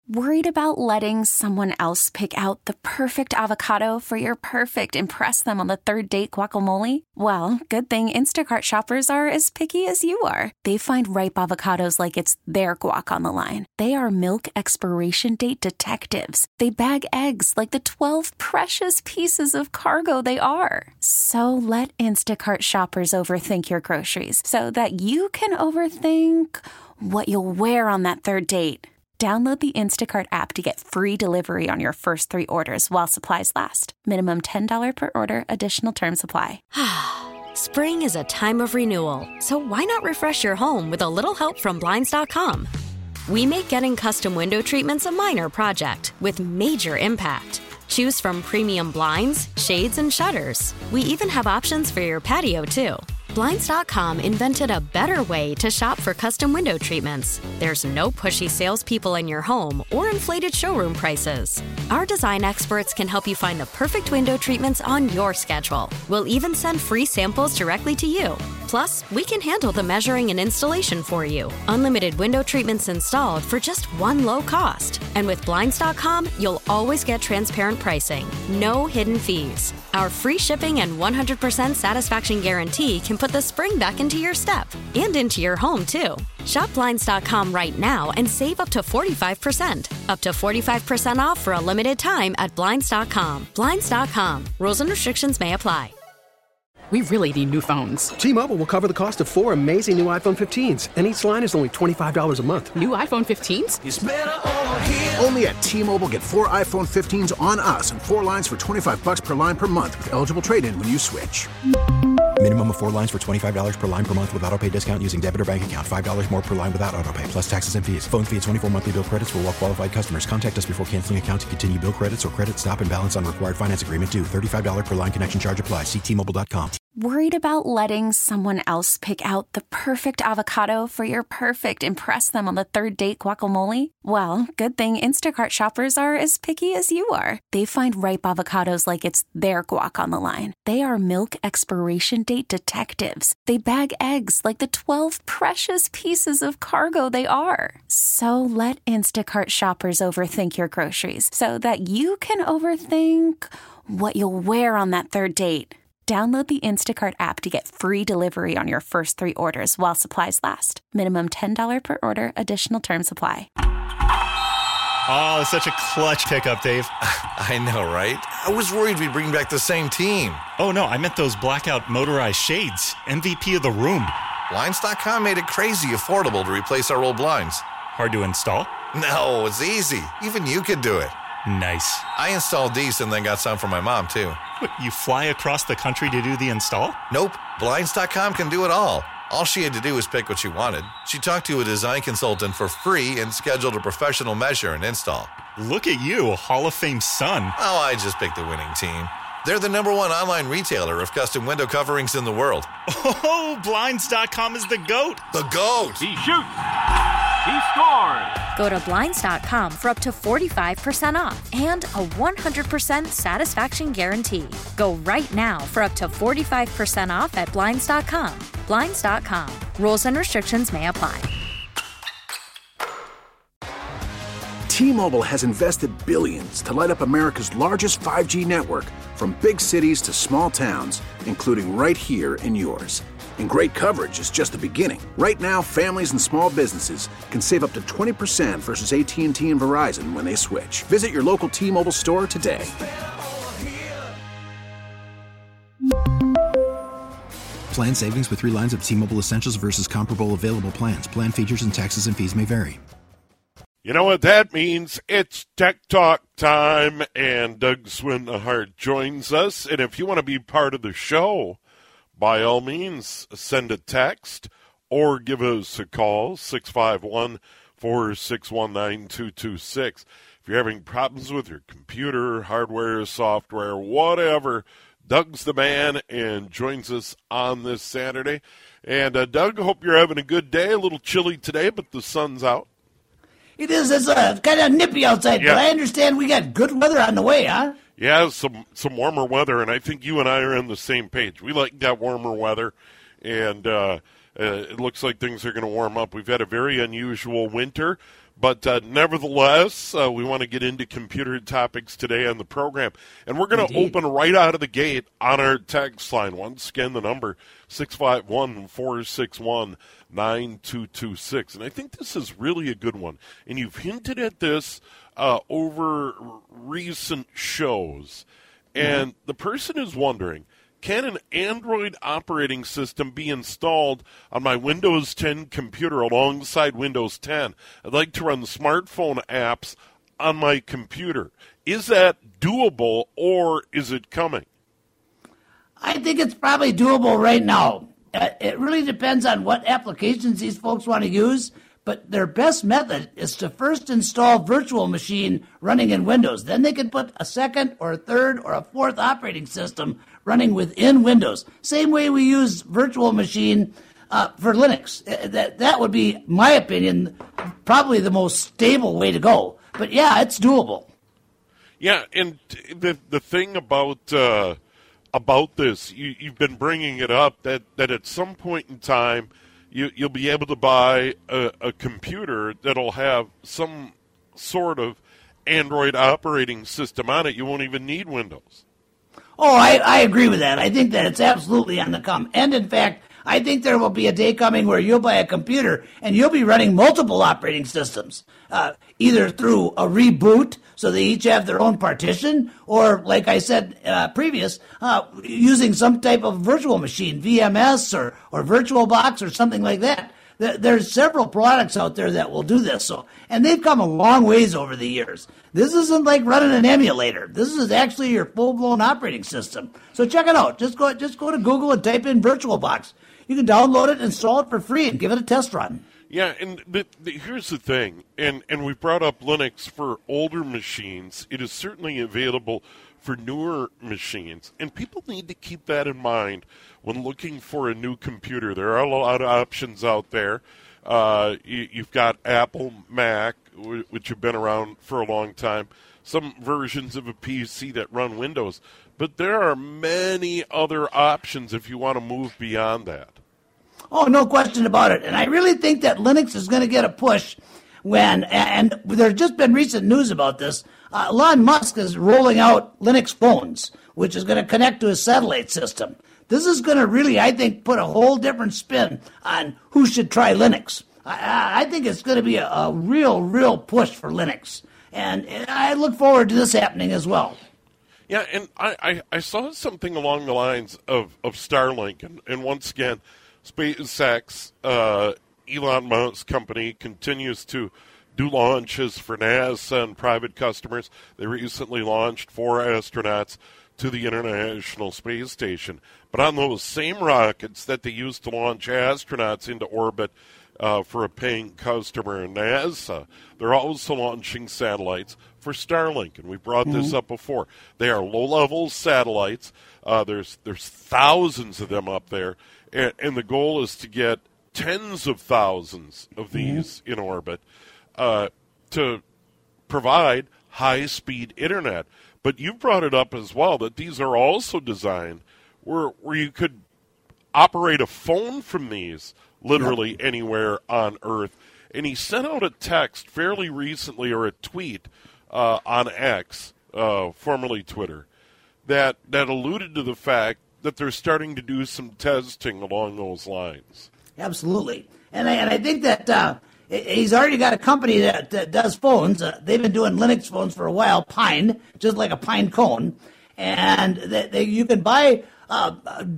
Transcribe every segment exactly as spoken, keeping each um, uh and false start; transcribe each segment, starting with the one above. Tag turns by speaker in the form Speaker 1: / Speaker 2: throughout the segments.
Speaker 1: Worried about letting someone else pick out the perfect avocado for your perfect impress them on the third date guacamole? Well, good thing Instacart shoppers are as picky as you are. They find ripe avocados like it's their guac on the line. They are milk expiration date detectives. They bag eggs like the twelve precious pieces of cargo they are. So let Instacart shoppers overthink your groceries so that you can overthink what you'll wear on that third date. Download the Instacart app to get free delivery on your first three orders while supplies last. Minimum ten dollars per order. Additional terms apply.
Speaker 2: Spring is a time of renewal, so why not refresh your home with a little help from Blinds dot com? We make getting custom window treatments a minor project with major impact. Choose from premium blinds, shades, and shutters. We even have options for your patio, too. Blinds dot com invented a better way to shop for custom window treatments. There's no pushy salespeople in your home or inflated showroom prices. Our design experts can help you find the perfect window treatments on your schedule. We'll even send free samples directly to you. Plus, we can handle the measuring and installation for you. Unlimited window treatments installed for just one low cost. And with Blinds dot com, you'll always get transparent pricing. No hidden fees. Our free shipping and one hundred percent satisfaction guarantee can put the spring back into your step and into your home, too. Shop Blinds dot com right now and save up to forty-five percent. Up to forty-five percent off for a limited time at Blinds dot com. Blinds dot com. Rules and restrictions may apply.
Speaker 3: We really need new phones.
Speaker 4: T-Mobile will cover the cost of four amazing new iPhone fifteens, and each line is only twenty-five dollars a month.
Speaker 3: New iPhone fifteens?
Speaker 5: It's better over here. Only at T-Mobile, get four iPhone fifteens on us and four lines for twenty-five dollars per line per month with eligible trade-in when you switch.
Speaker 6: Minimum of four lines for twenty-five dollars per line per month with autopay discount using debit or bank account. five dollars more per line without autopay, plus taxes and fees. Phone fee at twenty-four monthly bill credits for well-qualified customers. Contact us before canceling account to continue bill credits or credit stop and balance on required finance agreement due. thirty-five dollars per line connection charge applies. See T Mobile dot com.
Speaker 1: Worried about letting someone else pick out the perfect avocado for your perfect impress them on the third date guacamole? Well, good thing Instacart shoppers are as picky as you are. They find ripe avocados like it's their guac on the line. They are milk expiration date detectives. They bag eggs like the twelve precious pieces of cargo they are. So let Instacart shoppers overthink your groceries so that you can overthink what you'll wear on that third date. Download the Instacart app to get free delivery on your first three orders while supplies last. Minimum ten dollars per order. Additional terms apply.
Speaker 7: Oh, such a clutch pickup, Dave.
Speaker 8: I know, right? I was worried we'd bring back the same team.
Speaker 7: Oh, no, I meant those blackout motorized shades. M V P of the room.
Speaker 8: Blinds dot com made it crazy affordable to replace our old blinds.
Speaker 7: Hard to install?
Speaker 8: No, it's easy. Even you could do it.
Speaker 7: Nice.
Speaker 8: I installed these and then got some for my mom, too.
Speaker 7: What, you fly across the country to do the install?
Speaker 8: Nope. Blinds dot com can do it all. All she had to do was pick what she wanted. She talked to a design consultant for free and scheduled a professional measure and install.
Speaker 7: Look at you, Hall of Fame son.
Speaker 8: Oh, I just picked the winning team. They're the number one online retailer of custom window coverings in the world.
Speaker 7: Oh, Blinds dot com is the GOAT.
Speaker 8: The GOAT.
Speaker 9: He shoots. He scores.
Speaker 2: Go to Blinds dot com for up to forty-five percent off and a one hundred percent satisfaction guarantee. Go right now for up to forty-five percent off at Blinds dot com. Blinds dot com. Rules and restrictions may apply.
Speaker 5: T-Mobile has invested billions to light up America's largest five G network, from big cities to small towns, including right here in yours. And great coverage is just the beginning. Right now, families and small businesses can save up to twenty percent versus A T and T and Verizon when they switch. Visit your local T-Mobile store today.
Speaker 6: Plan savings with three lines of T-Mobile Essentials versus comparable available plans. Plan features and taxes and fees may vary.
Speaker 10: You know what that means? It's Tech Talk time, and Doug Swinhart joins us. And if you want to be part of the show, by all means, send a text or give us a call, six five one, four six one, nine two two six. If you're having problems with your computer, hardware, software, whatever, Doug's the man and joins us on this Saturday. And, uh, Doug, hope you're having a good day. A little chilly today, but the sun's out.
Speaker 11: It is. It's uh, kind of nippy outside, yeah. But I understand we got good weather on the way, huh?
Speaker 10: Yeah, some some warmer weather, and I think you and I are on the same page. We like that warmer weather, and uh, uh, it looks like things are going to warm up. We've had a very unusual winter, But uh, nevertheless, uh, we want to get into computer topics today on the program. And we're going to open right out of the gate on our text line. Once again, the number six five one, four six one, nine two two six. And I think this is really a good one. And you've hinted at this uh, over recent shows. And mm-hmm. the person is wondering, can an Android operating system be installed on my Windows ten computer alongside Windows ten? I'd like to run the smartphone apps on my computer. Is that doable, or is it coming?
Speaker 11: I think it's probably doable right now. Uh, it really depends on what applications these folks want to use, but their best method is to first install Virtual Machine running in Windows. Then they can put a second or a third or a fourth operating system running within Windows. Same way we use Virtual Machine uh, for Linux. That that would be, my opinion, probably the most stable way to go. But yeah, it's doable.
Speaker 10: Yeah, and the the thing about uh, about this, you, you've been bringing it up that, that at some point in time, you you'll be able to buy a, a computer that'll have some sort of Android operating system on it. You won't even need Windows.
Speaker 11: Oh, I, I agree with that. I think that it's absolutely on the come. And in fact, I think there will be a day coming where you'll buy a computer and you'll be running multiple operating systems, uh, either through a reboot, so they each have their own partition, or, like I said uh, previous, uh, using some type of virtual machine, V M S or, or VirtualBox or something like that. There's several products out there that will do this, so and they've come a long ways over the years. This isn't like running an emulator. This is actually your full-blown operating system. So check it out. Just go, just go to Google and type in VirtualBox. You can download it, install it for free, and give it a test run.
Speaker 10: Yeah, and the, the, here's the thing, and, and we brought up Linux for older machines. It is certainly available for newer machines, and people need to keep that in mind when looking for a new computer. There are a lot of options out there. Uh, you, you've got Apple, Mac, which have been around for a long time, some versions of a P C that run Windows, but there are many other options if you want to move beyond that.
Speaker 11: Oh, no question about it. And I really think that Linux is going to get a push when, and there's just been recent news about this, uh, Elon Musk is rolling out Linux phones, which is going to connect to his satellite system. This is going to really, I think, put a whole different spin on who should try Linux. I, I think it's going to be a, a real, real push for Linux. And, and I look forward to this happening as well.
Speaker 10: Yeah, and I, I, I saw something along the lines of, of Starlink, and, and once again, SpaceX, uh, Elon Musk's company, continues to do launches for NASA and private customers. They recently launched four astronauts to the International Space Station. But on those same rockets that they used to launch astronauts into orbit uh, for a paying customer, NASA, they're also launching satellites for Starlink, and we brought mm-hmm. this up before. They are low-level satellites. Uh, there's there's thousands of them up there. And, and the goal is to get tens of thousands of these mm-hmm. in orbit uh, to provide high-speed internet. But you brought it up as well that these are also designed where where you could operate a phone from these literally yep. anywhere on Earth. And he sent out a text fairly recently, or a tweet uh, on X, uh, formerly Twitter, that, that alluded to the fact that they're starting to do some testing along those lines.
Speaker 11: Absolutely. And I, and I think that uh, he's already got a company that, that does phones. Uh, they've been doing Linux phones for a while, Pine, just like a pine cone. And they, they, you can buy uh,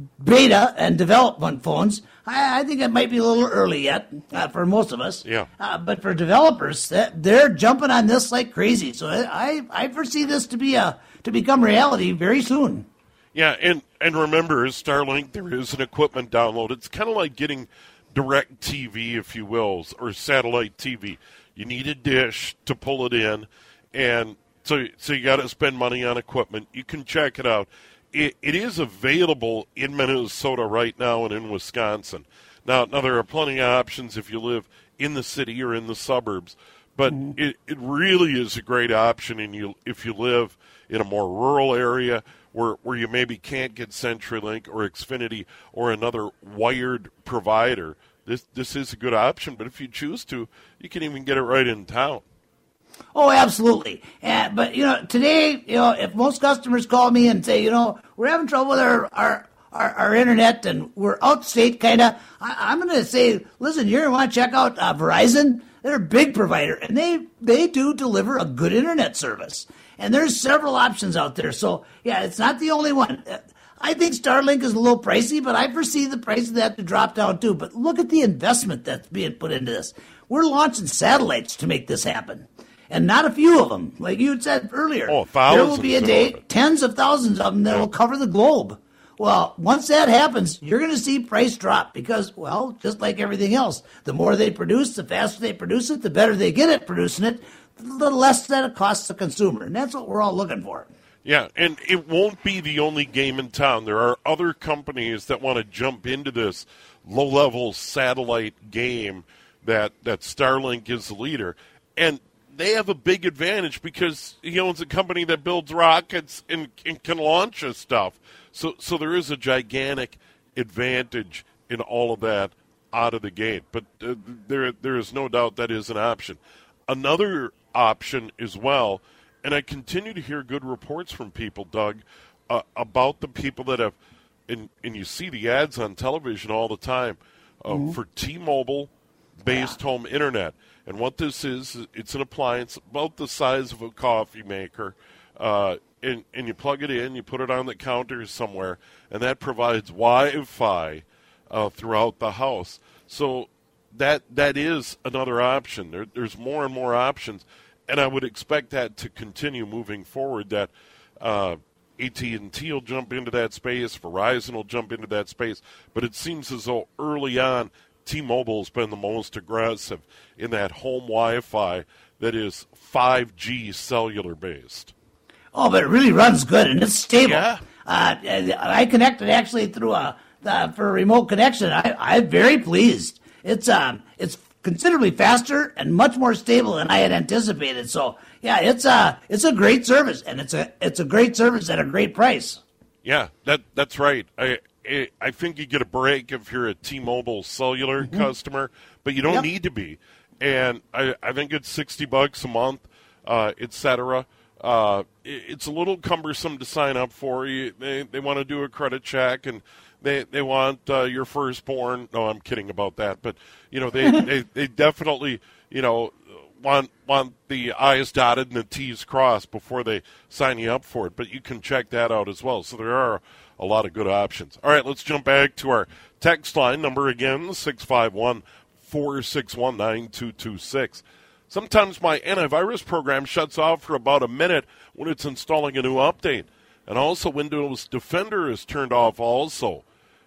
Speaker 11: beta and development phones. I, I think it might be a little early yet uh, for most of us.
Speaker 10: Yeah.
Speaker 11: Uh, but for developers, they're jumping on this like crazy. So I, I foresee this to be a to become reality very soon.
Speaker 10: Yeah, and, and remember, Starlink, there is an equipment download. It's kind of like getting direct T V, if you will, or satellite T V. You need a dish to pull it in, and so so you got to spend money on equipment. You can check it out. It, it is available in Minnesota right now and in Wisconsin. Now, now there are plenty of options if you live in the city or in the suburbs, but mm-hmm. it, it really is a great option in you if you live in a more rural area where where you maybe can't get CenturyLink or Xfinity or another wired provider. this this is a good option. But if you choose to, you can even get it right in town.
Speaker 11: Oh, absolutely. Uh, but, you know, today, you know, if most customers call me and say, you know, we're having trouble with our, our, our, our internet and we're outstate kind of, I'm going to say, listen, you're going to want to check out uh, Verizon. They're a big provider, and they, they do deliver a good internet service. And there's several options out there. So, yeah, it's not the only one. I think Starlink is a little pricey, but I foresee the price of that to drop down too. But look at the investment that's being put into this. We're launching satellites to make this happen. And not a few of them. Like you had said earlier,
Speaker 10: oh, thousands
Speaker 11: there will be a day, tens of thousands of them that will cover the globe. Well, once that happens, you're going to see price drop because, well, just like everything else, the more they produce, the faster they produce it, the better they get at producing it, the less that it costs the consumer. And that's what we're all looking for.
Speaker 10: Yeah, and it won't be the only game in town. There are other companies that want to jump into this low-level satellite game that, that Starlink is the leader. And they have a big advantage because he owns a company that builds rockets and, and can launch this stuff. So so there is a gigantic advantage in all of that out of the gate. But uh, there there is no doubt that is an option. Another option as well, and I continue to hear good reports from people, Doug, uh, about the people that have, and, and you see the ads on television all the time, uh, mm-hmm. for T-Mobile-based yeah. home internet. And what this is, it's an appliance about the size of a coffee maker, uh, and, and you plug it in, you put it on the counter somewhere, and that provides Wi-Fi uh, throughout the house. So that that is another option. There, there's more and more options, and I would expect that to continue moving forward, that uh, A T and T will jump into that space, Verizon will jump into that space, but it seems as though early on, T-Mobile's been the most aggressive in that home Wi-Fi that is five G cellular based.
Speaker 11: Oh, but it really runs good and it's stable.
Speaker 10: Yeah.
Speaker 11: Uh, I connected actually through a uh, for a remote connection. I, I'm very pleased. It's um it's considerably faster and much more stable than I had anticipated. So yeah, it's a it's a great service, and it's a it's a great service at a great price.
Speaker 10: Yeah, that that's right. I. I think you get a break if you're a T-Mobile cellular mm-hmm. customer, but you don't yep. need to be. And I, I think it's sixty bucks a month, uh, et cetera. Uh, it, it's a little cumbersome to sign up for. You, they they want to do a credit check, and they they want uh, your firstborn. No, I'm kidding about that. But you know, they, they, they definitely you know want want the I's dotted and the T's crossed before they sign you up for it. But you can check that out as well. So there are a lot of good options. All right, let's jump back to our text line. Number again, six five one, four six one, nine two two six. Sometimes my antivirus program shuts off for about a minute when it's installing a new update. And also Windows Defender is turned off also.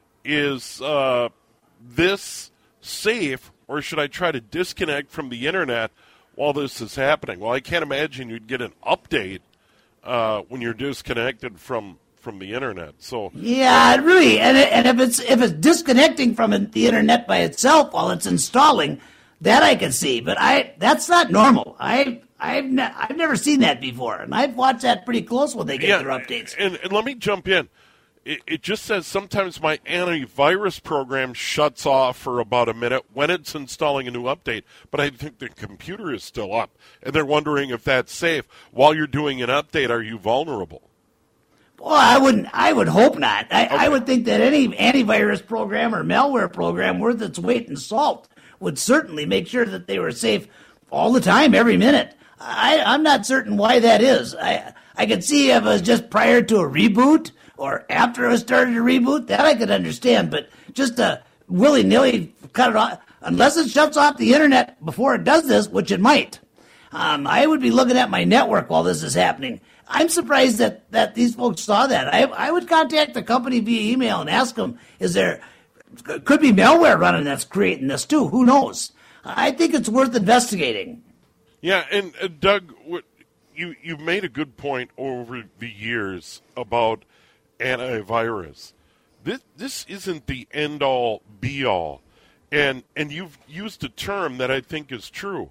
Speaker 10: Is uh, this safe, or should I try to disconnect from the internet while this is happening? Well, I can't imagine you'd get an update uh, when you're disconnected from from the internet. So
Speaker 11: yeah, really, and and if it's if it's disconnecting from the internet by itself while it's installing, that I can see. But I that's not normal. I I've ne- I've never seen that before, and I've watched that pretty close when they get
Speaker 10: yeah,
Speaker 11: their updates.
Speaker 10: And, and let me jump in. It, it just says sometimes my antivirus program shuts off for about a minute when it's installing a new update, but I think the computer is still up, and they're wondering if that's safe. While you're doing an update, are you vulnerable?
Speaker 11: Well, I wouldn't. I would hope not. I,
Speaker 10: okay.
Speaker 11: I would think that any antivirus program or malware program worth its weight in salt would certainly make sure that they were safe all the time, every minute. I, I'm not certain why that is. I I could see if it was just prior to a reboot or after it started a reboot, that I could understand. But just to willy-nilly cut it off, unless it shuts off the internet before it does this, which it might, um, I would be looking at my network while this is happening. I'm surprised that, that these folks saw that. I I would contact the company via email and ask them, is there, could be malware running that's creating this too. Who knows? I think it's worth investigating.
Speaker 10: Yeah, and uh, Doug, what, you, you've made a good point over the years about antivirus. This this isn't the end-all, be-all. And, and you've used a term that I think is true.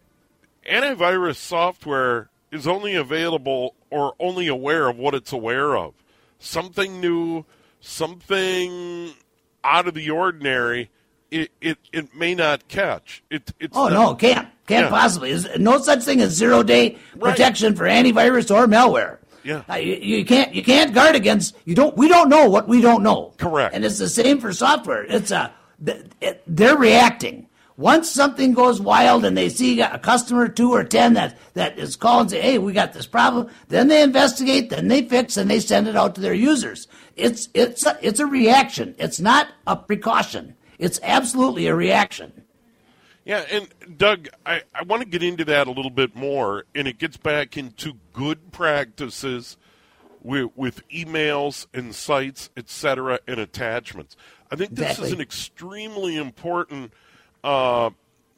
Speaker 10: Antivirus software is only available or only aware of what it's aware of. Something new, something out of the ordinary, it, it, it may not catch. It, it's
Speaker 11: oh,
Speaker 10: not,
Speaker 11: no, can't. Can't yeah. possibly. There's no such thing as zero-day
Speaker 10: right.
Speaker 11: protection for antivirus or malware.
Speaker 10: Yeah.
Speaker 11: Uh, you, you can't you can't guard against, you don't, we don't know what we don't know.
Speaker 10: Correct.
Speaker 11: And it's the same for software. It's a, it, they're reacting. Once something goes wild and they see a customer, two or ten, that, that is calling and say, hey, we got this problem, then they investigate, then they fix, and they send it out to their users. It's it's a, it's a reaction. It's not a precaution. It's absolutely a reaction.
Speaker 10: Yeah, and Doug, I, I want to get into that a little bit more, and it gets back into good practices with, with emails and sites, et cetera, and attachments. I think this exactly. is an extremely important Uh,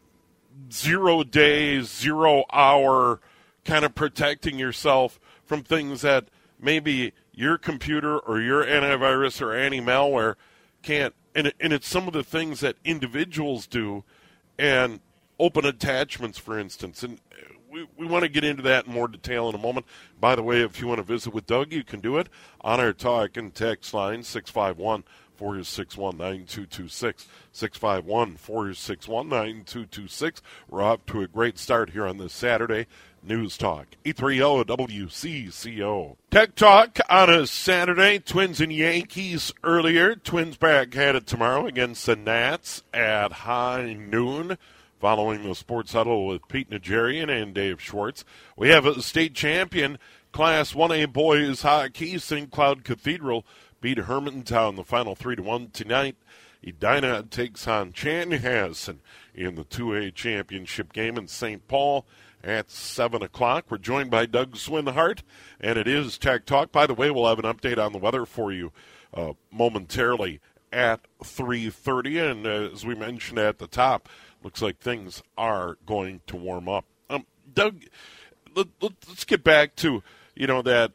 Speaker 10: zero day, zero hour kind of protecting yourself from things that maybe your computer or your antivirus or anti-malware can't. And, and it's some of the things that individuals do, and open attachments, for instance. And we, we want to get into that in more detail in a moment. By the way, if you want to visit with Doug, you can do it on our talk and text line, six five one, four six one, nine two two six, six five one, four six one, nine two two six. We're off to a great start here on this Saturday. News Talk, eight thirty W C C O. Tech Talk on a Saturday. Twins and Yankees earlier. Twins back at it tomorrow against the Nats at high noon. Following the Sports Huddle with Pete Najarian and Dave Schwartz. We have a state champion, Class one A boys hockey. Saint Cloud Cathedral beat Hermantown the final three to one tonight. Edina takes on Chanhassen in the two A championship game in Saint Paul at seven o'clock. We're joined by Doug Swinhart, and it is Tech Talk. By the way, we'll have an update on the weather for you uh, momentarily at three thirty. And uh, as we mentioned at the top, looks like things are going to warm up. Um, Doug, let, let, let's get back to, you know, that,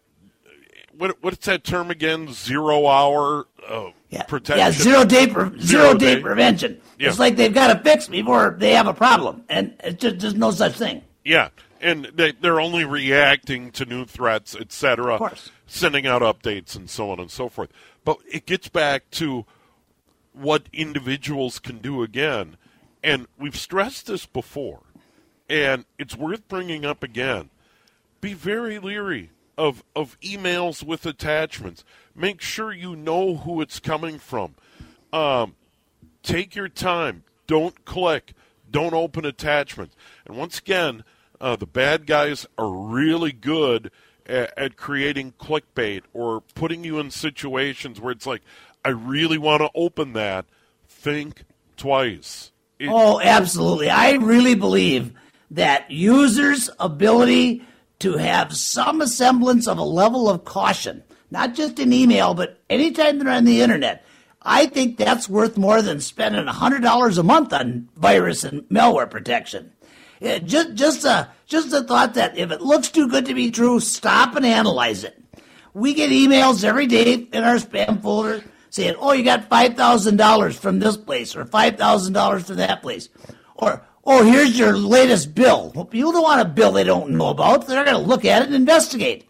Speaker 10: what what's that term again? Zero hour uh,
Speaker 11: yeah.
Speaker 10: protection?
Speaker 11: Yeah, zero day, pre- zero, zero day, day prevention. Yeah. It's like they've got to fix before they have a problem, and it's just, there's no such thing.
Speaker 10: Yeah, and they, they're only reacting to new threats, et cetera, sending out updates and so on and so forth. But it gets back to what individuals can do again. And we've stressed this before, and it's worth bringing up again. Be very leery of, of emails with attachments. Make sure you know who it's coming from. Um, take your time. Don't click. Don't open attachments. And once again, uh, the bad guys are really good at, at creating clickbait or putting you in situations where it's like, I really want to open that. Think twice. It,
Speaker 11: oh, absolutely. I really believe that users' ability to have some semblance of a level of caution, not just in email, but anytime they're on the internet, I think that's worth more than spending one hundred dollars a month on virus and malware protection. It just, just, a, just a thought that if it looks too good to be true, stop and analyze it. We get emails every day in our spam folder saying, oh, you got five thousand dollars from this place or five thousand dollars from that place. Or, oh, here's your latest bill. Well, people don't want a bill they don't know about. They're going to look at it and investigate.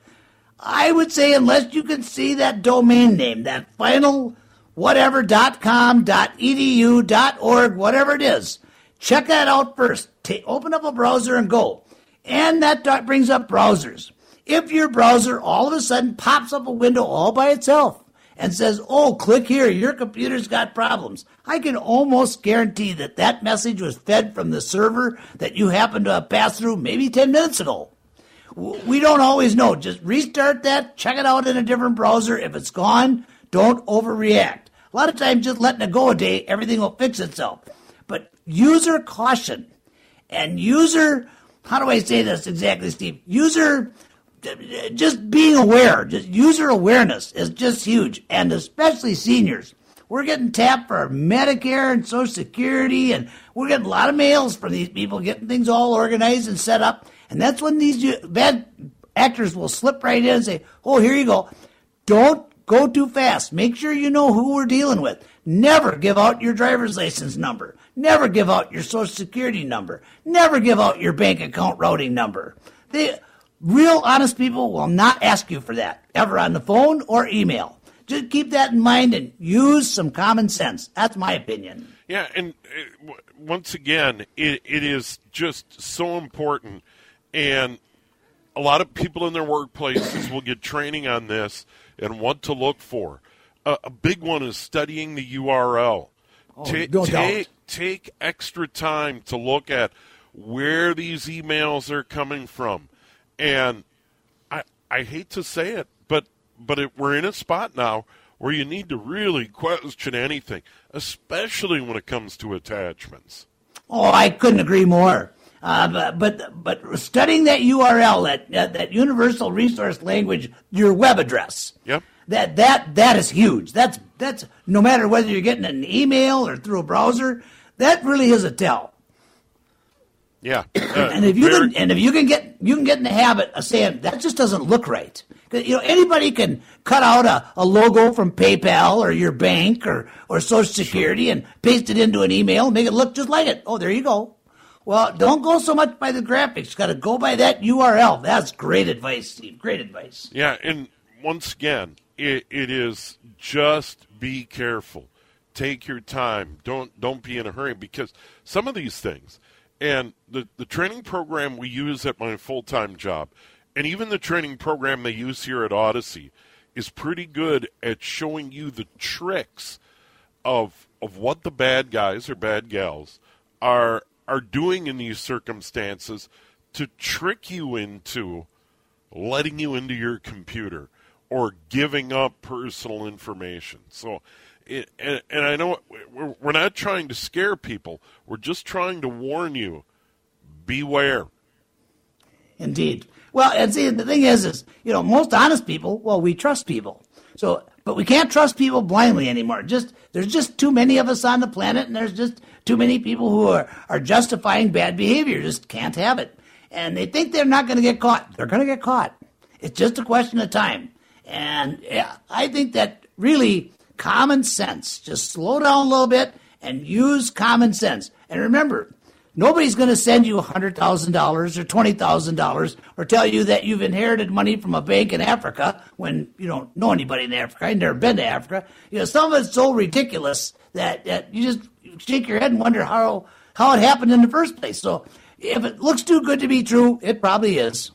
Speaker 11: I would say unless you can see that domain name, that final whatever dot com dot edu dot org, whatever it is, check that out first. Take, open up a browser and go. And that brings up browsers. If your browser all of a sudden pops up a window all by itself, and says, oh, click here, your computer's got problems, I can almost guarantee that that message was fed from the server that you happened to have passed through maybe ten minutes ago. We don't always know. Just restart that, check it out in a different browser. If it's gone, don't overreact. A lot of times just letting it go a day, everything will fix itself. But user caution and user, how do I say this exactly, Steve? User... Just being aware, just user awareness is just huge, and especially seniors. We're getting tapped for Medicare and Social Security, and we're getting a lot of mails from these people, getting things all organized and set up, and that's when these bad actors will slip right in and say, oh, here you go. Don't go too fast. Make sure you know who we're dealing with. Never give out your driver's license number. Never give out your Social Security number. Never give out your bank account routing number. They... Real honest people will not ask you for that, ever on the phone or email. Just keep that in mind and use some common sense. That's my opinion.
Speaker 10: Yeah, and uh, once again, it, it is just so important, and a lot of people in their workplaces will get training on this and what to look for. Uh, a big one is studying the U R L.
Speaker 11: Oh,
Speaker 10: Ta-
Speaker 11: no
Speaker 10: take,
Speaker 11: doubt.
Speaker 10: take extra time to look at where these emails are coming from. And I I hate to say it, but, but it, we're in a spot now where you need to really question anything, especially when it comes to attachments.
Speaker 11: Oh, I couldn't agree more. Uh, but, but but studying that U R L, that, that that universal resource language, your web address.
Speaker 10: Yep.
Speaker 11: That that that is huge. That's that's no matter whether you're getting an email or through a browser, that really is a tell.
Speaker 10: Yeah. Uh,
Speaker 11: and if you
Speaker 10: very-
Speaker 11: can and if you can get you can get in the habit of saying that just doesn't look right. 'Cause, you know, anybody can cut out a, a logo from PayPal or your bank or, or Social Security and paste it into an email and make it look just like it. Oh, there you go. Well, don't go so much by the graphics. Got to go by that U R L. That's great advice, Steve. Great advice.
Speaker 10: Yeah, and once again, it, it is just be careful. Take your time. Don't don't be in a hurry, because some of these things, and the, the training program we use at my full-time job, and even the training program they use here at Odyssey, is pretty good at showing you the tricks of of what the bad guys or bad gals are are doing in these circumstances to trick you into letting you into your computer or giving up personal information. So, it, and, and I know we're, we're not trying to scare people. We're just trying to warn you, beware.
Speaker 11: Indeed. Well, and see, the thing is, is, you know, most honest people, well, we trust people. So, but we can't trust people blindly anymore. Just, there's just too many of us on the planet, and there's just too many people who are, are justifying bad behavior. Just can't have it. And they think they're not going to get caught. They're going to get caught. It's just a question of time. And yeah, I think that really common sense, just slow down a little bit and use common sense. And remember, nobody's going to send you one hundred thousand dollars or twenty thousand dollars or tell you that you've inherited money from a bank in Africa when you don't know anybody in Africa. I've never been to Africa. You know, some of it's so ridiculous that, that you just shake your head and wonder how, how it happened in the first place. So if it looks too good to be true, it probably is.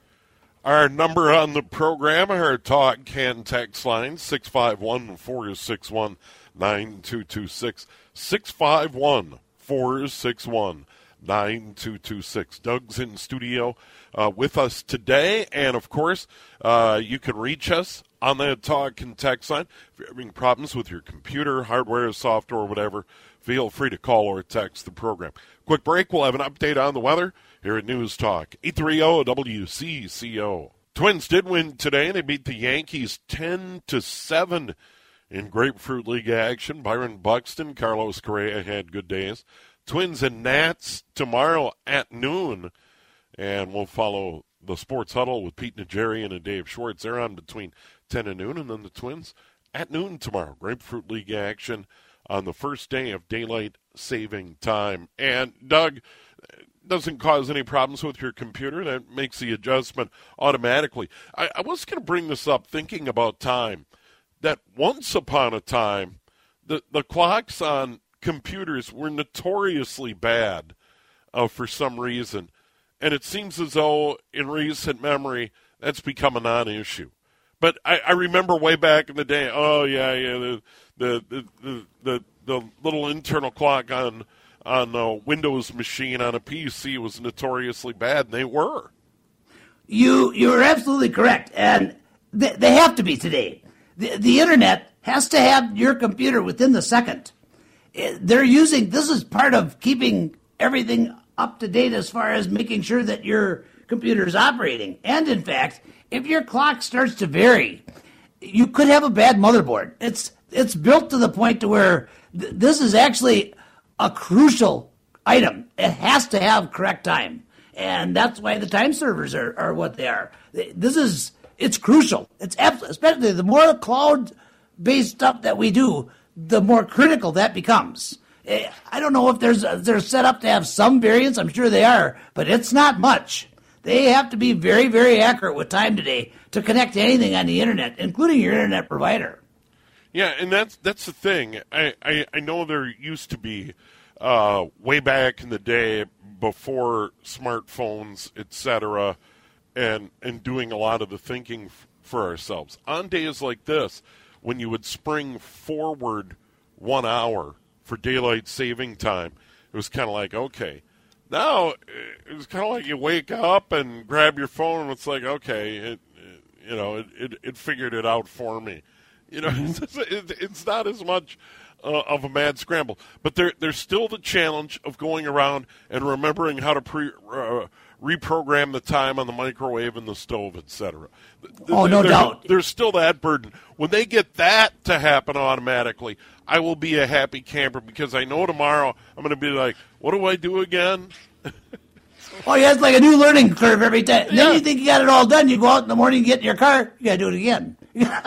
Speaker 10: Our number on the program, our Talk Can text line, six five one, four six one, nine two two six, six five one, four six one, nine two two six. Doug's in studio uh, with us today, and of course, uh, you can reach us on that Talk Can text line. If you're having problems with your computer, hardware, software, whatever, feel free to call or text the program. Quick break, we'll have an update on the weather here at News Talk, eight thirty W C C O. Twins did win today. They beat the Yankees ten to seven in Grapefruit League action. Byron Buxton, Carlos Correa had good days. Twins and Nats tomorrow at noon. And we'll follow the Sports Huddle with Pete Najarian and Dave Schwartz. They're on between ten and noon. And then the Twins at noon tomorrow. Grapefruit League action on the first day of daylight saving time. And Doug, doesn't cause any problems with your computer. That makes the adjustment automatically. I, I was going to bring this up thinking about time, that once upon a time, the, the clocks on computers were notoriously bad uh, for some reason. And it seems as though in recent memory that's become a non-issue. But I, I remember way back in the day, oh, yeah, yeah, the the the, the, the, the little internal clock on on a Windows machine on a P C was notoriously bad, and they were.
Speaker 11: You you're absolutely correct, and they, they have to be today. The, the Internet has to have your computer within the second. They're using, this is part of keeping everything up to date as far as making sure that your computer is operating. And in fact, if your clock starts to vary, you could have a bad motherboard. It's it's built to the point to where th- this is actually a crucial item. It has to have correct time. And that's why the time servers are, are what they are. This is, it's crucial. It's absolutely, especially the more cloud-based stuff that we do, the more critical that becomes. I don't know if there's they're set up to have some variance. I'm sure they are, but it's not much. They have to be very, very accurate with time today to connect to anything on the Internet, including your Internet provider.
Speaker 10: Yeah, and that's that's the thing. I, I, I know there used to be, uh, way back in the day before smartphones, et cetera, and, and doing a lot of the thinking f- for ourselves. On days like this, when you would spring forward one hour for daylight saving time, it was kind of like, okay. Now, it was kind of like you wake up and grab your phone, and it's like, okay, it, it, you know, it, it, it figured it out for me. You know, it's, it, it's not as much uh, of a mad scramble. But there, there's still the challenge of going around and remembering how to pre, uh, reprogram the time on the microwave and the stove, et cetera.
Speaker 11: Oh, no
Speaker 10: there's,
Speaker 11: doubt.
Speaker 10: There's still that burden. When they get that to happen automatically, I will be a happy camper because I know tomorrow I'm going to be like, what do I do again?
Speaker 11: Oh, yeah, it's like a new learning curve every time. And
Speaker 10: Yeah.
Speaker 11: then you think you got it all done. You go out in the morning, get in your car, you got to do it again.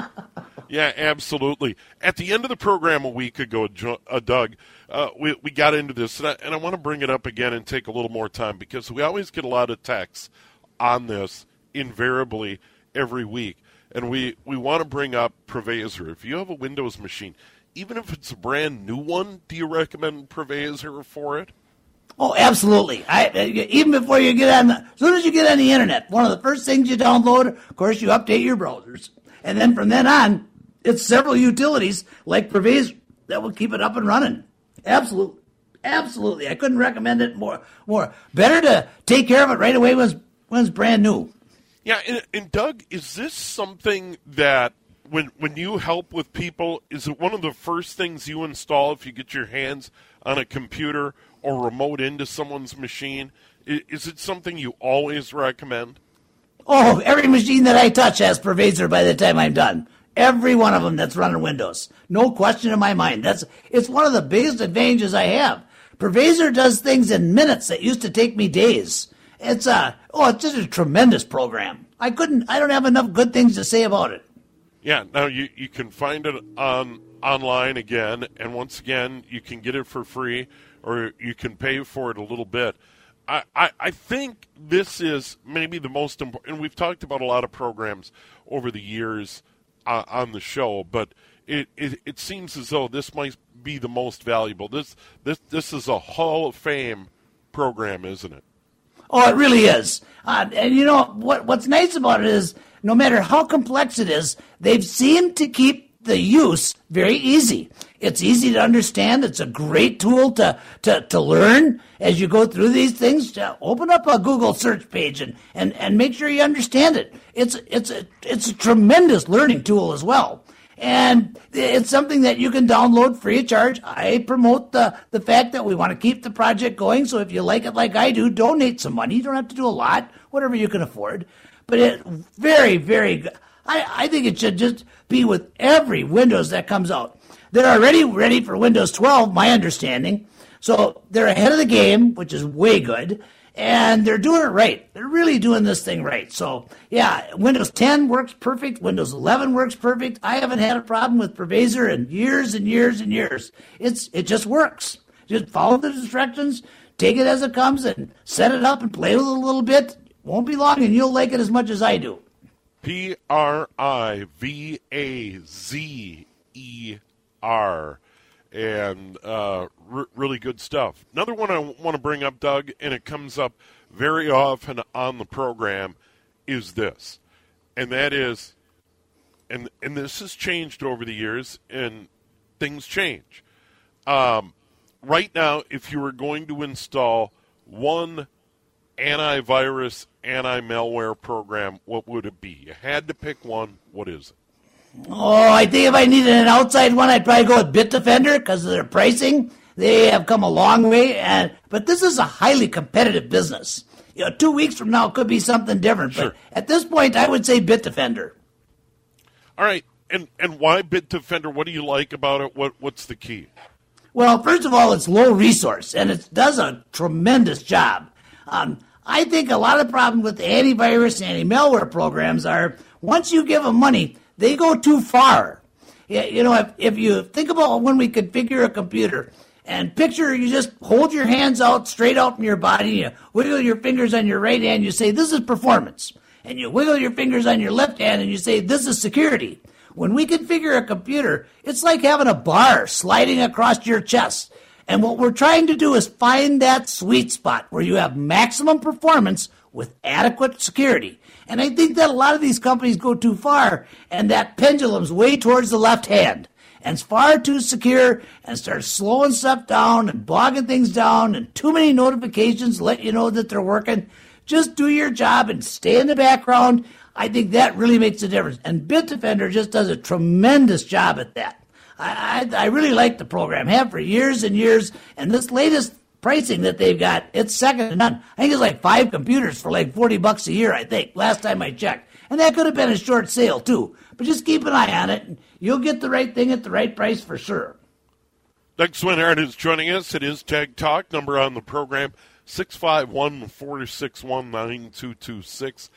Speaker 10: Yeah, absolutely. At the end of the program a week ago, uh, Doug, uh, we, we got into this, and I, and I want to bring it up again and take a little more time because we always get a lot of texts on this invariably every week. And we, we want to bring up Provazor. If you have a Windows machine, even if it's a brand new one, do you recommend Provazor for it?
Speaker 11: Oh, absolutely. I, even before you get on, the, as soon as you get on the internet, one of the first things you download, of course, you update your browsers. And then from then on, it's several utilities like Provazor that will keep it up and running. Absolutely. Absolutely. I couldn't recommend it more. More. Better to take care of it right away when it's, when it's brand new.
Speaker 10: Yeah, and, and Doug, is this something that when when you help with people, is it one of the first things you install if you get your hands on a computer or remote into someone's machine? Is, is it something you always recommend?
Speaker 11: Oh, every machine that I touch has Provazor by the time I'm done. Every one of them that's running Windows. No question in my mind. That's It's one of the biggest advantages I have. Provazor does things in minutes that used to take me days. It's a, oh, it's just a tremendous program. I couldn't, I don't have enough good things to say about it.
Speaker 10: Yeah, now you, you can find it on online again, and once again, you can get it for free, or you can pay for it a little bit. I, I, I think this is maybe the most important, and we've talked about a lot of programs over the years uh, on the show, but it, it, it seems as though this might be the most valuable. This this this is a Hall of Fame program, isn't it?
Speaker 11: Oh, it really is. Uh, and you know, what? what's nice about it is no matter how complex it is, they've seemed to keep the use very easy. It's easy to understand. It's a great tool to, to, to learn as you go through these things. To open up a Google search page and, and, and make sure you understand it. It's, it's, a, it's a tremendous learning tool as well. And it's something that you can download free of charge. I promote the, the fact that we want to keep the project going. So if you like it like I do, donate some money. You don't have to do a lot, whatever you can afford. But it very, very good. I, I think it should just be with every Windows that comes out. They're already ready for Windows twelve, my understanding. So they're ahead of the game, which is way good. And they're doing it right. They're really doing this thing right. So, yeah, Windows ten works perfect. Windows eleven works perfect. I haven't had a problem with Provazor in years and years and years. It's It just works. Just follow the instructions, take it as it comes, and set it up and play with it a little bit. Won't be long, and you'll like it as much as I do.
Speaker 10: P R I V A Z E R. And uh, r- really good stuff. Another one I want to bring up, Doug, and it comes up very often on the program, is this. And that is, and, and this has changed over the years, and things change. Um, right now, if you were going to install one antivirus, anti-malware program, what would it be? You had to pick one. What is it?
Speaker 11: Oh, I think if I needed an outside one, I'd probably go with Bitdefender because of their pricing. They have come a long way, and but this is a highly competitive business. You know, two weeks from now could be something different.
Speaker 10: Sure.
Speaker 11: But at this point, I would say Bitdefender.
Speaker 10: All right, and and why Bitdefender? What do you like about it? What what's the key?
Speaker 11: Well, first of all, it's low resource, and it does a tremendous job. Um, I think a lot of problems with the antivirus and anti-malware programs are once you give them money, they go too far. You know, if, if you think about when we configure a computer and picture you just hold your hands out straight out from your body, you wiggle your fingers on your right hand, you say, this is performance. and you wiggle your fingers on your left hand and you say, this is security. When we configure a computer, it's like having a bar sliding across your chest. And what we're trying to do is find that sweet spot where you have maximum performance with adequate security. And I think that a lot of these companies go too far, and that pendulum's way towards the left hand. And it's far too secure and starts slowing stuff down and bogging things down and too many notifications let you know that they're working. Just do your job and stay in the background. I think that really makes a difference. And Bitdefender just does a tremendous job at that. I, I, I really like the program, have for years and years. And this latest pricing that they've got, it's second to none. I think it's like five computers for like forty bucks a year, I think, last time I checked. And that could have been a short sale, too. But just keep an eye on it, and you'll get the right thing at the right price for sure.
Speaker 10: Doug Swinhart is joining us. It is Tech Talk. Number on the program, six five one, four six one, nine two two six.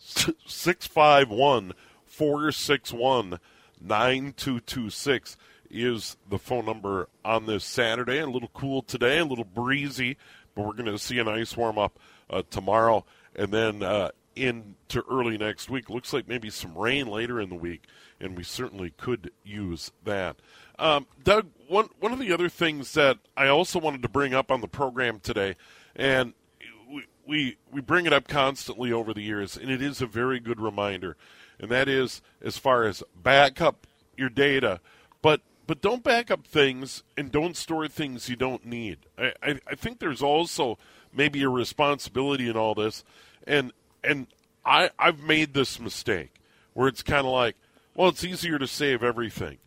Speaker 10: six five one, four six one, nine two two six is the phone number on this Saturday. A little cool today, a little breezy, but we're going to see a nice warm-up uh, tomorrow. And then uh, into early next week. Looks like maybe some rain later in the week, and we certainly could use that. Um, Doug, one one of the other things that I also wanted to bring up on the program today, and we, we we bring it up constantly over the years, and it is a very good reminder, and that is as far as back up your data, but but don't back up things and don't store things you don't need. I, I, I think there's also maybe a responsibility in all this, and and I, I've made this mistake where it's kind of like, well, it's easier to save everything.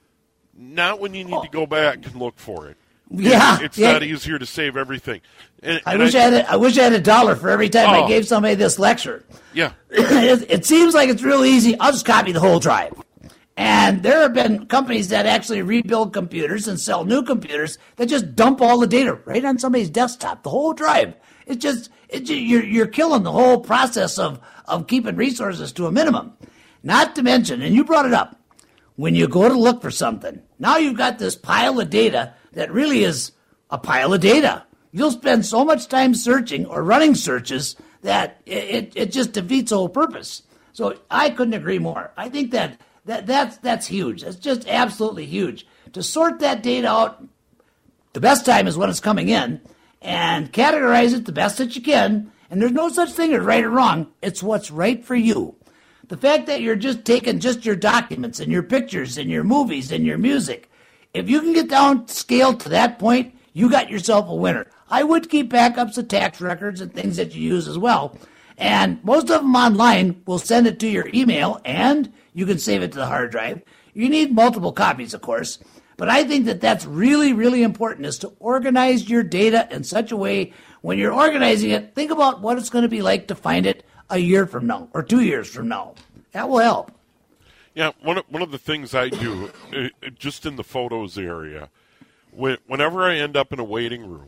Speaker 10: Not when you need to go back and look for it.
Speaker 11: Yeah,
Speaker 10: it's
Speaker 11: yeah.
Speaker 10: not easier to save everything. And,
Speaker 11: I
Speaker 10: and
Speaker 11: wish I, I had. A, I wish I had a dollar for every time
Speaker 10: oh,
Speaker 11: I gave somebody this lecture.
Speaker 10: Yeah,
Speaker 11: it, it seems like it's real easy. I'll just copy the whole drive. And there have been companies that actually rebuild computers and sell new computers that just dump all the data right on somebody's desktop, the whole drive. It's just it, you're you're killing the whole process of of keeping resources to a minimum. Not to mention, and you brought it up, when you go to look for something, now you've got this pile of data that really is a pile of data. You'll spend so much time searching or running searches that it, it, it just defeats the whole purpose. So I couldn't agree more. I think that, that that's that's huge. It's just absolutely huge. To sort that data out, the best time is when it's coming in, and categorize it the best that you can, and there's no such thing as right or wrong. It's what's right for you. The fact that you're just taking just your documents and your pictures and your movies and your music, if you can get down scale to that point, you got yourself a winner. I would keep backups of tax records and things that you use as well. And most of them online will send it to your email, and you can save it to the hard drive. You need multiple copies, of course. But I think that that's really, really important, is to organize your data in such a way when you're organizing it, think about what it's going to be like to find it a year from now or two years from now. That will help.
Speaker 10: Yeah, one of, one of the things I do, uh, just in the photos area, when, whenever I end up in a waiting room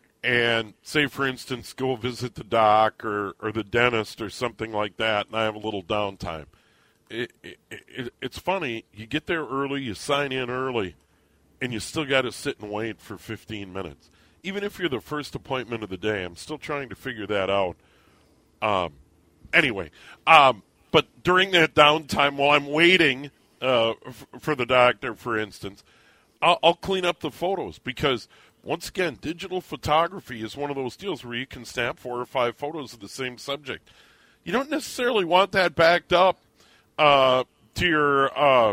Speaker 10: and, say, for instance, go visit the doc or, or the dentist or something like that, and I have a little downtime, it, it, it, it's funny. You get there early, you sign in early, and you still got to sit and wait for fifteen minutes. Even if you're the first appointment of the day, I'm still trying to figure that out. Um, anyway, um, but during that downtime, while I'm waiting uh, f- for the doctor, for instance, I'll, I'll clean up the photos because, once again, digital photography is one of those deals where you can snap four or five photos of the same subject. You don't necessarily want that backed up uh, to your uh,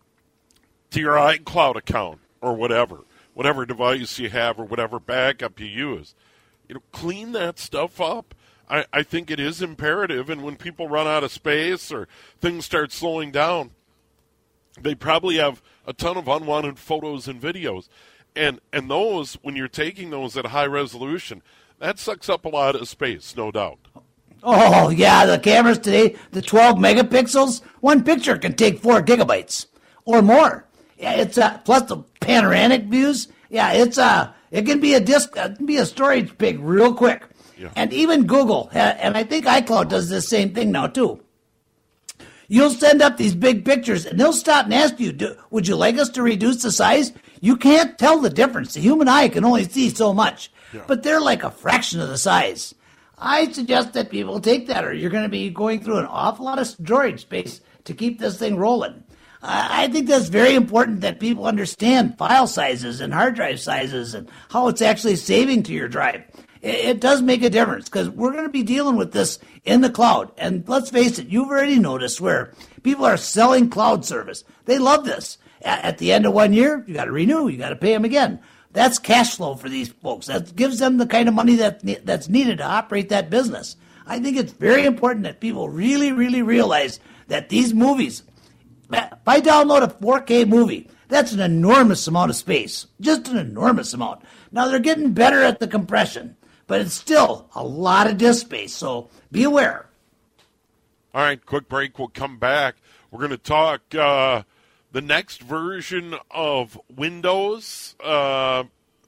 Speaker 10: to your iCloud account or whatever, whatever device you have or whatever backup you use. You know, clean that stuff up. I, I think it is imperative, and when people run out of space or things start slowing down, they probably have a ton of unwanted photos and videos. And and those, when you're taking those at high resolution, that sucks up a lot of space, no doubt.
Speaker 11: Oh, yeah, the cameras today, the twelve megapixels, one picture can take four gigabytes or more. Yeah, it's uh, plus the panoramic views. Yeah, it's uh, it can be a disk, it can be a storage pig real quick. Yeah. And even Google, and I think iCloud does the same thing now too. You'll send up these big pictures, and they'll stop and ask you, Do, would you like us to reduce the size? You can't tell the difference. The human eye can only see so much, yeah. But they're like a fraction of the size. I suggest that people take that, or you're going to be going through an awful lot of storage space to keep this thing rolling. Uh, I think that's very important that people understand file sizes and hard drive sizes and how it's actually saving to your drive. It, it does make a difference because we're going to be dealing with this in the cloud. And let's face it, you've already noticed where people are selling cloud service. They love this. At, at the end of one year, you got to renew, you got to pay them again. That's cash flow for these folks. That gives them the kind of money that that's needed to operate that business. I think it's very important that people really, really realize that these movies, if I download a four K movie, that's an enormous amount of space, just an enormous amount. Now, they're getting better at the compression, but it's still a lot of disk space, so be aware.
Speaker 10: All right, quick break. We'll come back. We're going to talk uh, the next version of Windows uh,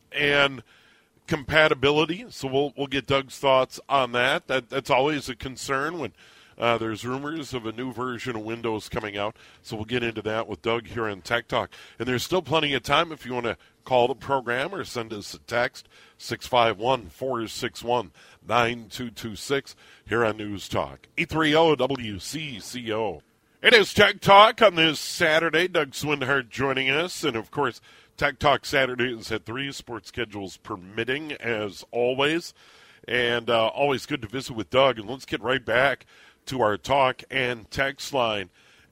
Speaker 10: and compatibility, so we'll we'll get Doug's thoughts on that. That that's always a concern when Uh, there's rumors of a new version of Windows coming out, so we'll get into that with Doug here on Tech Talk. And there's still plenty of time if you want to call the program or send us a text, six five one, four six one, nine two two six, here on News Talk, eight thirty W C C O. It is Tech Talk on this Saturday. Doug Swindhart joining us, and, of course, Tech Talk Saturdays at three, sports schedules permitting, as always. And uh, always good to visit with Doug, and let's get right back to our talk and text line.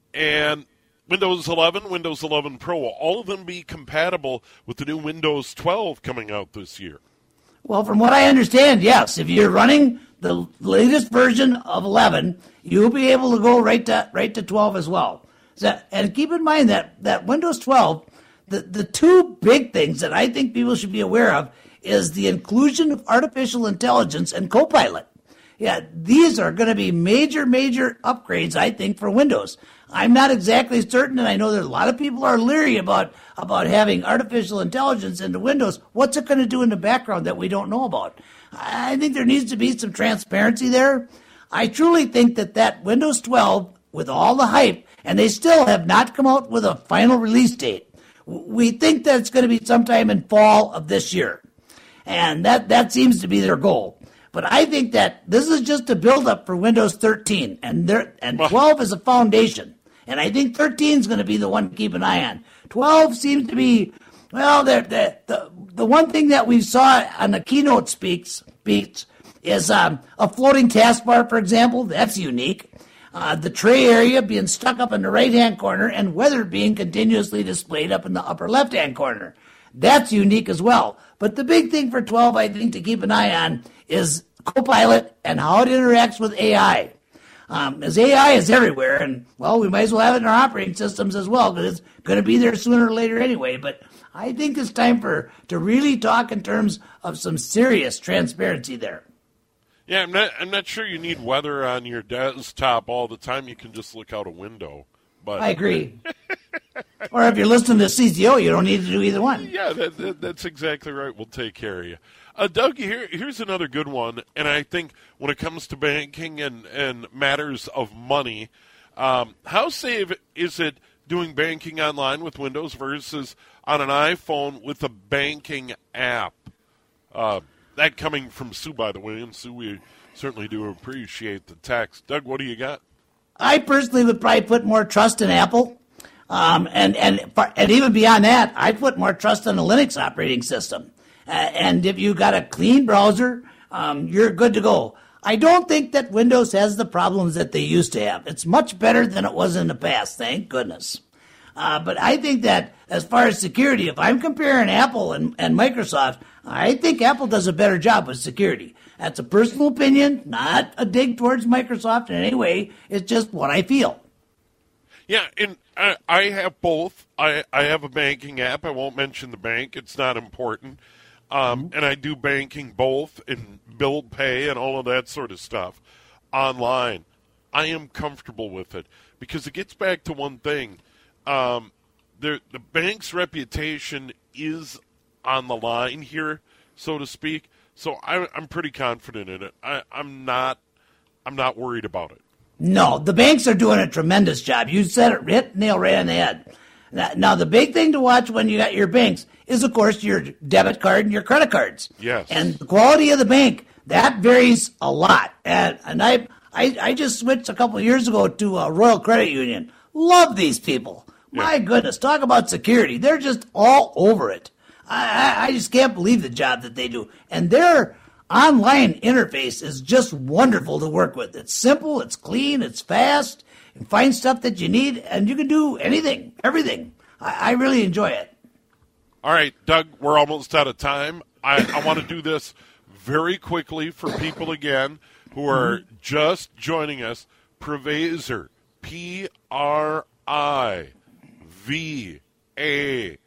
Speaker 10: And Windows eleven, Windows eleven Pro, will all of them be compatible with the new Windows twelve coming out this year?
Speaker 11: Well, from what I understand, yes. If you're running the latest version of eleven, you'll be able to go right to right to twelve as well. So, and keep in mind that, that Windows twelve, the, the two big things that I think people should be aware of is the inclusion of artificial intelligence and Copilot. Yeah, these are going to be major, major upgrades, I think, for Windows. I'm not exactly certain, and I know there's a lot of people are leery about, about having artificial intelligence into Windows. What's it going to do in the background that we don't know about? I think there needs to be some transparency there. I truly think that that Windows twelve, with all the hype, and they still have not come out with a final release date, we think that it's going to be sometime in fall of this year. And that, that seems to be their goal. But I think that this is just a build-up for Windows thirteen, and there, and twelve is a foundation. And I think thirteen is going to be the one to keep an eye on. twelve seems to be, well, the the the, the one thing that we saw on the keynote speaks, speaks is um, a floating taskbar, for example. That's unique. Uh, the tray area being stuck up in the right-hand corner and weather being continuously displayed up in the upper left-hand corner. That's unique as well. But the big thing for twelve, I think, to keep an eye on is Copilot and how it interacts with A I. Um, as A I is everywhere, and, well, we might as well have it in our operating systems as well, because it's going to be there sooner or later anyway. But I think it's time for to really talk in terms of some serious transparency there.
Speaker 10: Yeah, I'm not, I'm not sure you need weather on your desktop all the time. You can just look out a window. But
Speaker 11: I agree. Or if you're listening to C C O, you don't need to do either one.
Speaker 10: Yeah, that, that, that's exactly right. We'll take care of you. Uh, Doug, here, here's another good one, and I think when it comes to banking and, and matters of money, um, how safe is it doing banking online with Windows versus on an iPhone with a banking app? Uh, that coming from Sue, by the way, and Sue, we certainly do appreciate the text. Doug, what do you got?
Speaker 11: I personally would probably put more trust in Apple, um, and, and, and even beyond that, I'd put more trust in the Linux operating system. Uh, and if you got a clean browser, um, you're good to go. I don't think that Windows has the problems that they used to have. It's much better than it was in the past, thank goodness. Uh, but I think that as far as security, if I'm comparing Apple and, and Microsoft, I think Apple does a better job with security. That's a personal opinion, not a dig towards Microsoft in any way. It's just what I feel.
Speaker 10: Yeah, and I, I have both. I, I have a banking app. I won't mention the bank. It's not important. Um, and I do banking both in bill pay and all of that sort of stuff online. I am comfortable with it because it gets back to one thing. Um, the, the bank's reputation is on the line here, so to speak. So I, I'm pretty confident in it. I, I'm not. I'm not worried about it.
Speaker 11: No, the banks are doing a tremendous job. You said it, hit nail right on the head. Now, the big thing to watch when you got your banks is, of course, your debit card and your credit cards.
Speaker 10: Yes.
Speaker 11: And the quality of the bank, that varies a lot. And and I I, I just switched a couple of years ago to a Royal Credit Union. Love these people. Yeah. My goodness, talk about security. They're just all over it. I, I, I just can't believe the job that they do. And their online interface is just wonderful to work with. It's simple, it's clean, it's fast. You can find stuff that you need, and you can do anything, everything. I, I really enjoy it.
Speaker 10: All right, Doug, we're almost out of time. I, I want to do this very quickly for people again who are just joining us. Privazer, P R I V A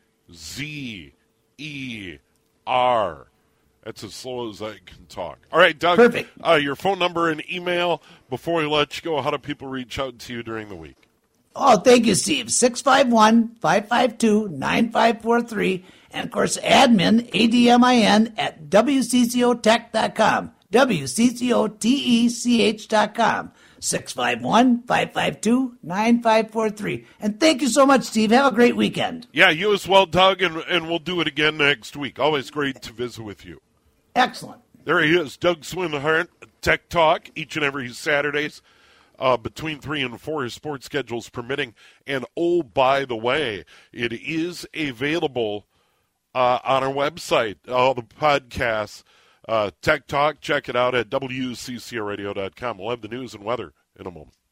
Speaker 10: Z E R. That's as slow as I can talk. All right, Doug,
Speaker 11: Perfect.
Speaker 10: Uh, your phone number and email before we let you go. How do people reach out to you during the week?
Speaker 11: Oh, thank you, Steve. six five one, five five two, nine five four three. And, of course, admin, A D M I N, at W C C O tech dot com. W C C O T E C H dot com. six five one, five five two, nine five four three. And thank you so much, Steve. Have a great weekend.
Speaker 10: Yeah, you as well, Doug, and, and we'll do it again next week. Always great to visit with you.
Speaker 11: Excellent.
Speaker 10: There he is, Doug Swinhart, Tech Talk, each and every Saturdays uh, between three and four, his sports schedules permitting. And, oh, by the way, it is available uh, on our website, all the podcasts, uh, Tech Talk. Check it out at W C C O radio dot com. We'll have the news and weather in a moment.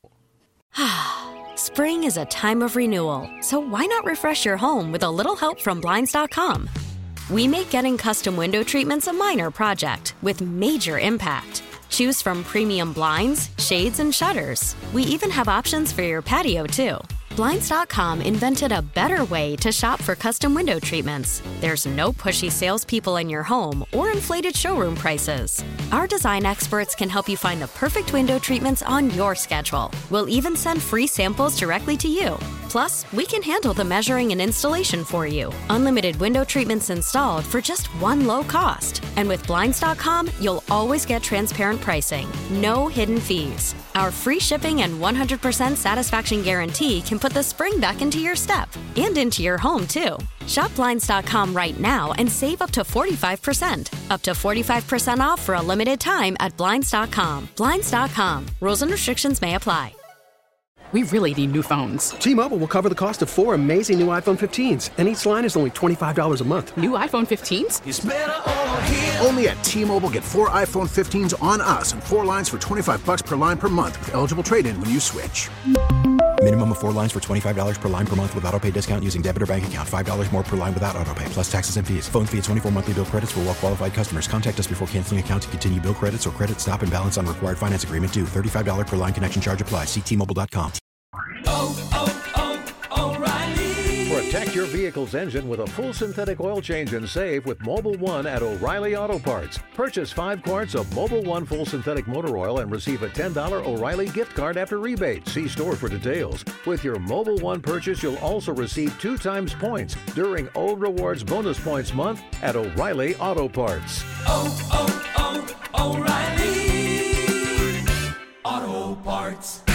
Speaker 2: Spring is a time of renewal, so why not refresh your home with a little help from Blinds dot com? We make getting custom window treatments a minor project with major impact. Choose from premium blinds, shades, and shutters. We even have options for your patio, too. Blinds dot com invented a better way to shop for custom window treatments. There's no pushy salespeople in your home or inflated showroom prices. Our design experts can help you find the perfect window treatments on your schedule. We'll even send free samples directly to you. Plus, we can handle the measuring and installation for you. Unlimited window treatments installed for just one low cost. And with Blinds dot com, you'll always get transparent pricing. No hidden fees. Our free shipping and one hundred percent satisfaction guarantee can put the spring back into your step and into your home, too. Shop Blinds dot com right now and save up to forty-five percent. Up to forty-five percent off for a limited time at Blinds dot com. Blinds dot com. Rules and restrictions may apply.
Speaker 3: We really need new phones.
Speaker 4: T-Mobile will cover the cost of four amazing new iPhone fifteens, and each line is only twenty-five dollars a month.
Speaker 3: New iPhone fifteens?
Speaker 5: It's better over here. Only at T-Mobile, get four iPhone fifteens on us and four lines for twenty-five dollars per line per month with eligible trade-in when you switch.
Speaker 6: Minimum of four lines for twenty-five dollars per line per month with autopay discount using debit or bank account. five dollars more per line without autopay, plus taxes and fees. Phone fee at twenty-four monthly bill credits for well-qualified customers. Contact us before canceling account to continue bill credits or credit stop and balance on required finance agreement due. thirty-five dollars per line connection charge applies. See T Mobile dot com.
Speaker 12: Oh, oh, oh, O'Reilly.
Speaker 13: Protect your vehicle's engine with a full synthetic oil change and save with Mobil one at O'Reilly Auto Parts. Purchase five quarts of Mobil one full synthetic motor oil and receive a ten dollars O'Reilly gift card after rebate. See store for details. With your Mobil one purchase, you'll also receive two times points during O Rewards Bonus Points Month at O'Reilly Auto Parts.
Speaker 12: Oh, oh, oh, O'Reilly Auto Parts.